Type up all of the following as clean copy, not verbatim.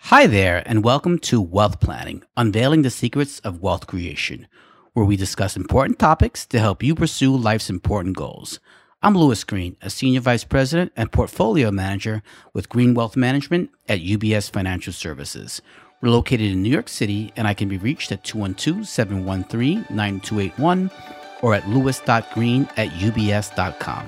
Hi there, and welcome to Wealth Planning, Unveiling the Secrets of Wealth Creation, where we discuss important topics to help you pursue life's important goals. I'm Louis Green, a Senior Vice President and Portfolio Manager with Green Wealth Management at UBS Financial Services. We're located in New York City, and I can be reached at 212-713-9281 or at louis.green@ubs.com.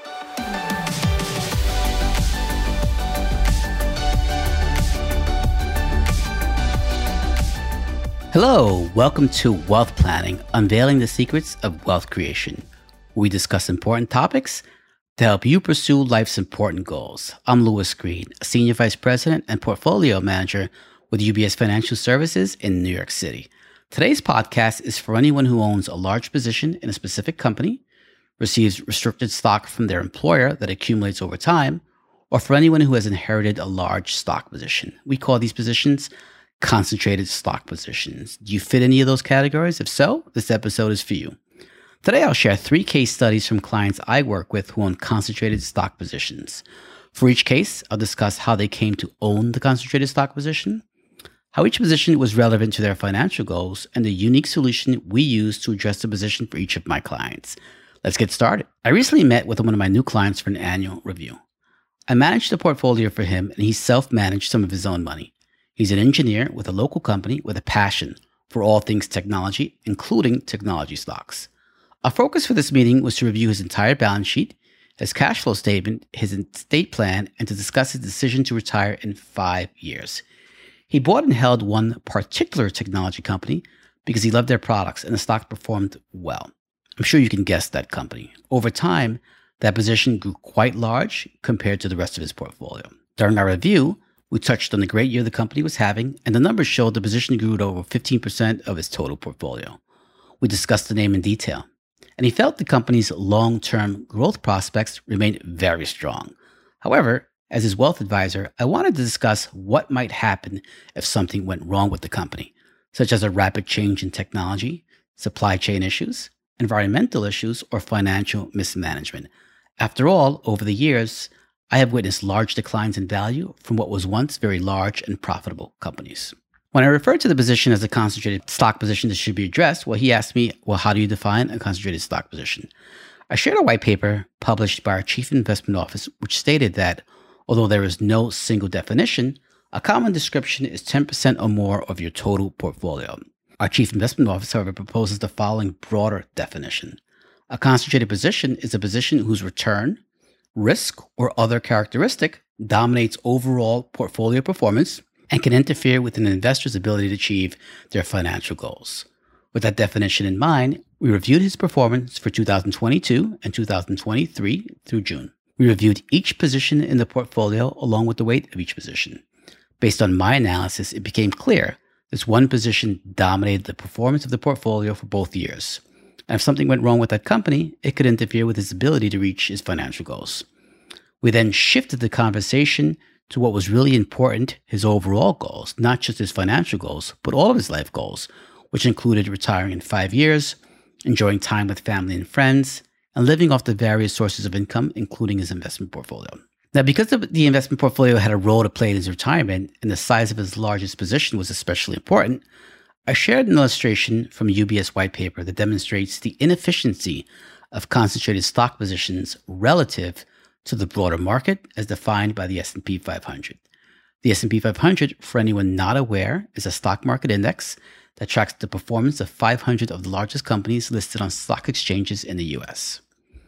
Hello, welcome to Wealth Planning, Unveiling the Secrets of Wealth Creation, where we discuss important topics to help you pursue life's important goals. I'm Louis Green, a Senior Vice President and Portfolio Manager with UBS Financial Services in New York City. Today's podcast is for anyone who owns a large position in a specific company, receives restricted stock from their employer that accumulates over time, or for anyone who has inherited a large stock position. We call these positions concentrated stock positions. Do you fit any of those categories? If so, this episode is for you. Today, I'll share 3 case studies from clients I work with who own concentrated stock positions. For each case, I'll discuss how they came to own the concentrated stock position, how each position was relevant to their financial goals, and the unique solution we use to address the position for each of my clients. Let's get started. I recently met with one of my new clients for an annual review. I managed the portfolio for him, and he self-managed some of his own money. He's an engineer with a local company with a passion for all things technology, including technology stocks. Our focus for this meeting was to review his entire balance sheet, his cash flow statement, his estate plan, and to discuss his decision to retire in 5 years. He bought and held one particular technology company because he loved their products and the stock performed well. I'm sure you can guess that company. Over time, that position grew quite large compared to the rest of his portfolio. During our review, we touched on the great year the company was having, and the numbers showed the position grew to over 15% of his total portfolio. We discussed the name in detail, and he felt the company's long-term growth prospects remained very strong. However, as his wealth advisor, I wanted to discuss what might happen if something went wrong with the company, such as a rapid change in technology, supply chain issues, environmental issues, or financial mismanagement. After all, over the years, I have witnessed large declines in value from what was once very large and profitable companies. When I referred to the position as a concentrated stock position that should be addressed, he asked me, how do you define a concentrated stock position? I shared a white paper published by our Chief Investment Office, which stated that although there is no single definition, a common description is 10% or more of your total portfolio. Our Chief Investment Office, however, proposes the following broader definition. A concentrated position is a position whose return, risk, or other characteristic dominates overall portfolio performance and can interfere with an investor's ability to achieve their financial goals. With that definition in mind, we reviewed his performance for 2022 and 2023 through June. We reviewed each position in the portfolio along with the weight of each position. Based on my analysis, it became clear this one position dominated the performance of the portfolio for both years. And if something went wrong with that company, it could interfere with his ability to reach his financial goals. We then shifted the conversation to what was really important, his overall goals, not just his financial goals, but all of his life goals, which included retiring in 5 years, enjoying time with family and friends, and living off the various sources of income, including his investment portfolio. Now, because the investment portfolio had a role to play in his retirement and the size of his largest position was especially important, I shared an illustration from a UBS white paper that demonstrates the inefficiency of concentrated stock positions relative to the broader market as defined by the S&P 500. The S&P 500, for anyone not aware, is a stock market index that tracks the performance of 500 of the largest companies listed on stock exchanges in the U.S.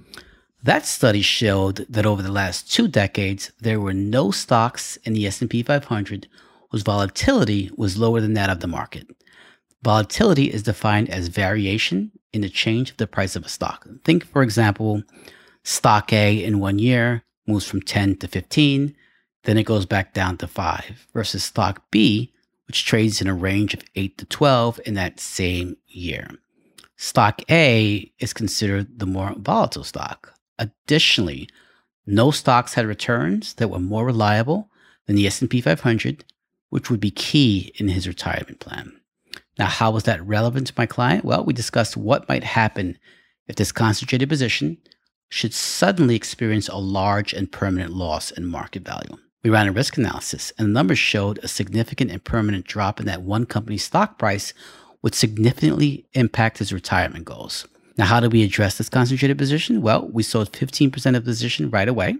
That study showed that over the last 2 decades, there were no stocks in the S&P 500 whose volatility was lower than that of the market. Volatility is defined as variation in the change of the price of a stock. Think, for example, stock A in 1 year moves from 10 to 15, then it goes back down to 5, versus stock B, which trades in a range of 8 to 12 in that same year. Stock A is considered the more volatile stock. Additionally, no stocks had returns that were more reliable than the S&P 500, which would be key in his retirement plan. Now, how was that relevant to my client? Well, we discussed what might happen if this concentrated position should suddenly experience a large and permanent loss in market value. We ran a risk analysis, and the numbers showed a significant and permanent drop in that one company's stock price would significantly impact his retirement goals. Now, how did we address this concentrated position? Well, we sold 15% of the position right away.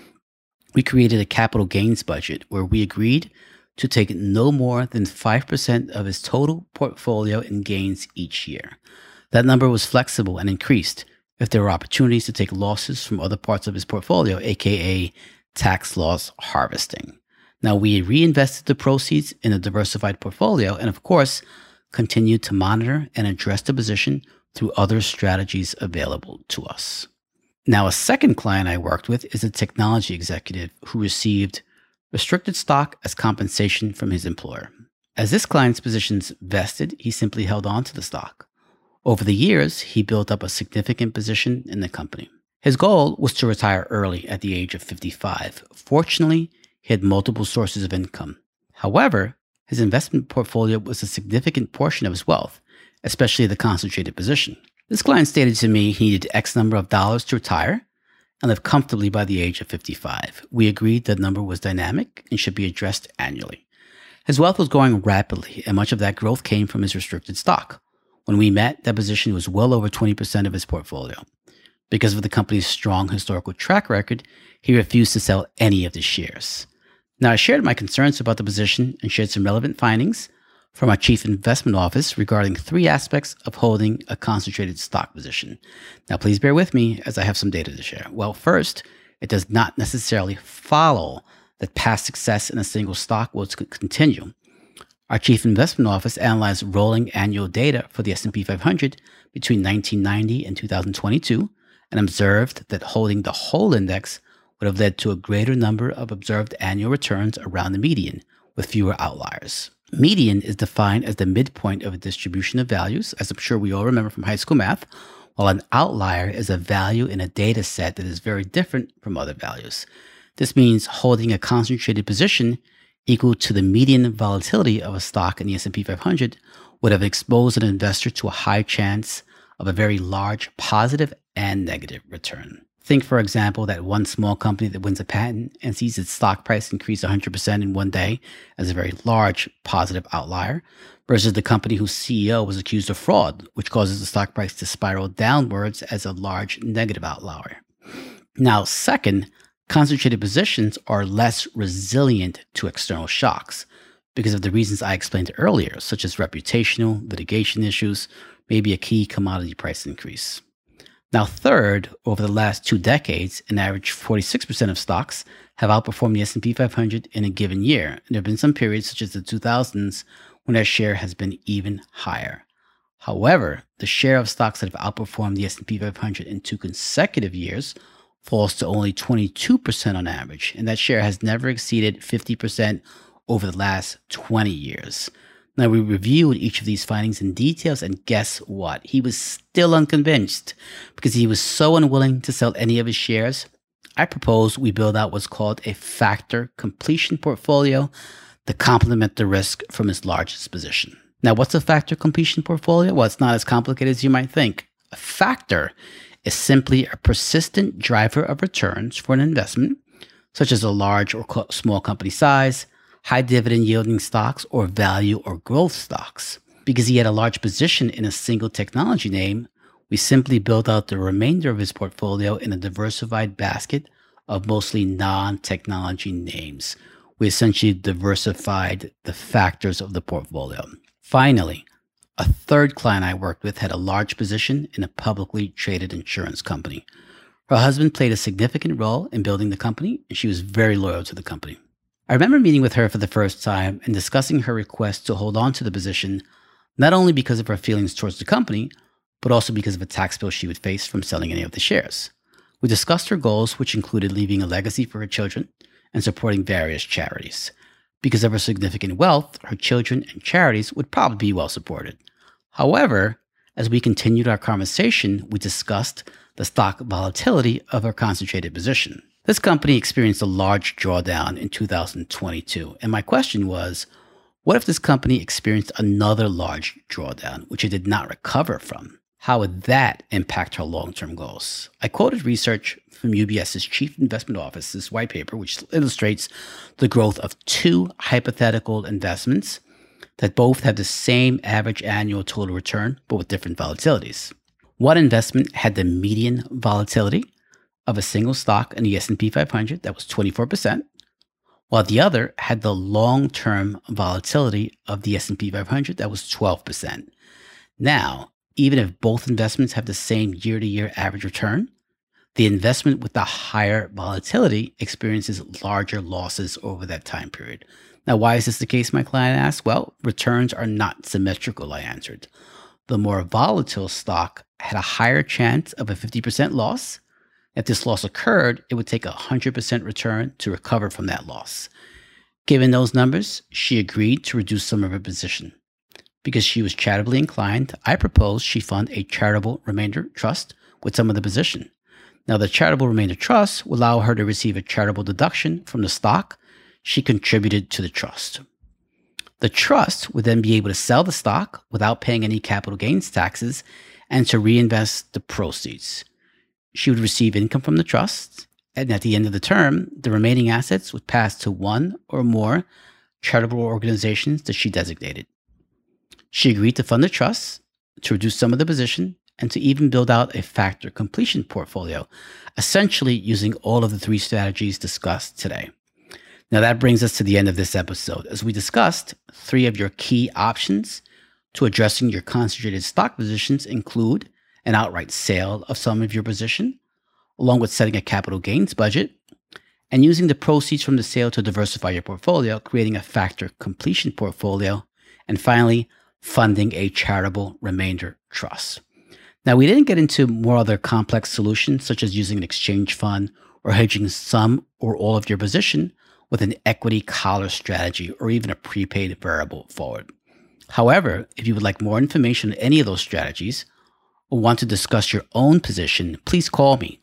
We created a capital gains budget where we agreed to take no more than 5% of his total portfolio in gains each year. That number was flexible and increased if there were opportunities to take losses from other parts of his portfolio, aka tax loss harvesting. Now, we reinvested the proceeds in a diversified portfolio and, of course, continued to monitor and address the position through other strategies available to us. Now, a second client I worked with is a technology executive who received restricted stock as compensation from his employer. As this client's positions vested, he simply held on to the stock. Over the years, he built up a significant position in the company. His goal was to retire early at the age of 55. Fortunately, he had multiple sources of income. However, his investment portfolio was a significant portion of his wealth, especially the concentrated position. This client stated to me he needed X number of dollars to retire and live comfortably by the age of 55. We agreed the number was dynamic and should be addressed annually. His wealth was growing rapidly, and much of that growth came from his restricted stock. When we met, that position was well over 20% of his portfolio. Because of the company's strong historical track record, he refused to sell any of the shares. Now, I shared my concerns about the position and shared some relevant findings from our Chief Investment Office regarding 3 aspects of holding a concentrated stock position. Now, please bear with me as I have some data to share. Well, first, it does not necessarily follow that past success in a single stock will continue. Our Chief Investment Office analyzed rolling annual data for the S&P 500 between 1990 and 2022 and observed that holding the whole index would have led to a greater number of observed annual returns around the median, with fewer outliers. Median is defined as the midpoint of a distribution of values, as I'm sure we all remember from high school math, while an outlier is a value in a data set that is very different from other values. This means holding a concentrated position equal to the median volatility of a stock in the S&P 500 would have exposed an investor to a high chance of a very large positive and negative return. Think, for example, that one small company that wins a patent and sees its stock price increase 100% in one day as a very large positive outlier, versus the company whose CEO was accused of fraud, which causes the stock price to spiral downwards as a large negative outlier. Now, second, concentrated positions are less resilient to external shocks because of the reasons I explained earlier, such as reputational, litigation issues, maybe a key commodity price increase. Now, third, over the last 2 decades, an average 46% of stocks have outperformed the S&P 500 in a given year. And there have been some periods, such as the 2000s, when that share has been even higher. However, the share of stocks that have outperformed the S&P 500 in 2 consecutive years falls to only 22% on average, and that share has never exceeded 50% over the last 20 years. Now, we reviewed each of these findings in details, and guess what? He was still unconvinced because he was so unwilling to sell any of his shares. I proposed we build out what's called a factor completion portfolio to complement the risk from his largest position. Now, what's a factor completion portfolio? Well, it's not as complicated as you might think. A factor is simply a persistent driver of returns for an investment, such as a large or small company size, high dividend yielding stocks, or value or growth stocks. Because he had a large position in a single technology name, we simply built out the remainder of his portfolio in a diversified basket of mostly non-technology names. We essentially diversified the factors of the portfolio. Finally, a third client I worked with had a large position in a publicly traded insurance company. Her husband played a significant role in building the company, and she was very loyal to the company. I remember meeting with her for the first time and discussing her request to hold on to the position, not only because of her feelings towards the company, but also because of a tax bill she would face from selling any of the shares. We discussed her goals, which included leaving a legacy for her children and supporting various charities. Because of her significant wealth, her children and charities would probably be well supported. However, as we continued our conversation, we discussed the stock volatility of her concentrated position. This company experienced a large drawdown in 2022, and my question was, what if this company experienced another large drawdown, which it did not recover from? How would that impact her long-term goals? I quoted research from UBS's Chief Investment Office's white paper, which illustrates the growth of two hypothetical investments that both have the same average annual total return, but with different volatilities. One investment had the median volatility of a single stock in the S&P 500 that was 24%, while the other had the long-term volatility of the S&P 500 that was 12%. Now, even if both investments have the same year-to-year average return, the investment with the higher volatility experiences larger losses over that time period. Now, why is this the case, my client asked? Well, returns are not symmetrical, I answered. The more volatile stock had a higher chance of a 50% loss. If this loss occurred, it would take a 100% return to recover from that loss. Given those numbers, she agreed to reduce some of her position. Because she was charitably inclined, I proposed she fund a charitable remainder trust with some of the position. Now, the charitable remainder trust will allow her to receive a charitable deduction from the stock she contributed to the trust. The trust would then be able to sell the stock without paying any capital gains taxes and to reinvest the proceeds. She would receive income from the trust, and at the end of the term, the remaining assets would pass to one or more charitable organizations that she designated. She agreed to fund the trust, to reduce some of the position, and to even build out a factor completion portfolio, essentially using all of the three strategies discussed today. Now that brings us to the end of this episode. As we discussed, three of your key options to addressing your concentrated stock positions include an outright sale of some of your position, along with setting a capital gains budget, and using the proceeds from the sale to diversify your portfolio, creating a factor completion portfolio, and finally, funding a charitable remainder trust. Now, we didn't get into more other complex solutions, such as using an exchange fund or hedging some or all of your position with an equity collar strategy or even a prepaid variable forward. However, if you would like more information on any of those strategies or want to discuss your own position, please call me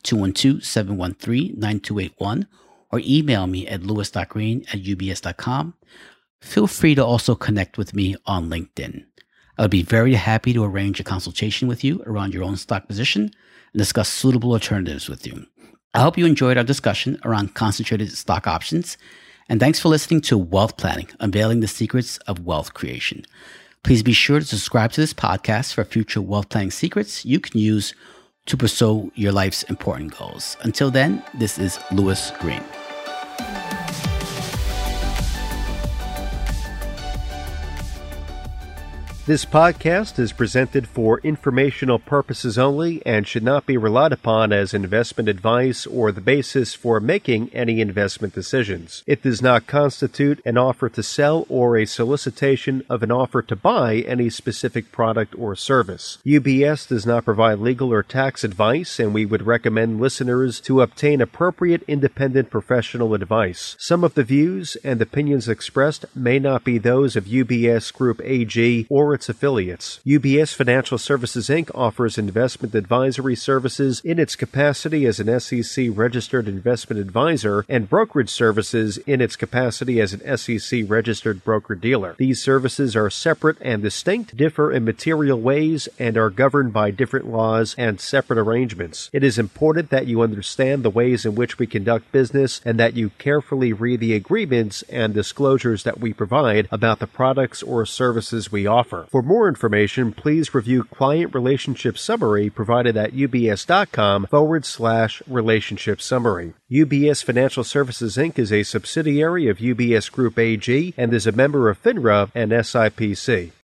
212-713-9281 or email me at louis.green@ubs.com. Feel free to also connect with me on LinkedIn. I would be very happy to arrange a consultation with you around your own stock position and discuss suitable alternatives with you. I hope you enjoyed our discussion around concentrated stock options, and thanks for listening to Wealth Planning, Unveiling the Secrets of Wealth Creation. Please be sure to subscribe to this podcast for future wealth planning secrets you can use to pursue your life's important goals. Until then, this is Louis Green. This podcast is presented for informational purposes only and should not be relied upon as investment advice or the basis for making any investment decisions. It does not constitute an offer to sell or a solicitation of an offer to buy any specific product or service. UBS does not provide legal or tax advice, and we would recommend listeners to obtain appropriate independent professional advice. Some of the views and opinions expressed may not be those of UBS Group AG or its affiliates. UBS Financial Services Inc. offers investment advisory services in its capacity as an SEC-registered investment advisor and brokerage services in its capacity as an SEC-registered broker-dealer. These services are separate and distinct, differ in material ways, and are governed by different laws and separate arrangements. It is important that you understand the ways in which we conduct business and that you carefully read the agreements and disclosures that we provide about the products or services we offer. For more information, please review Client Relationship Summary provided at ubs.com/relationship summary. UBS Financial Services Inc. is a subsidiary of UBS Group AG and is a member of FINRA and SIPC.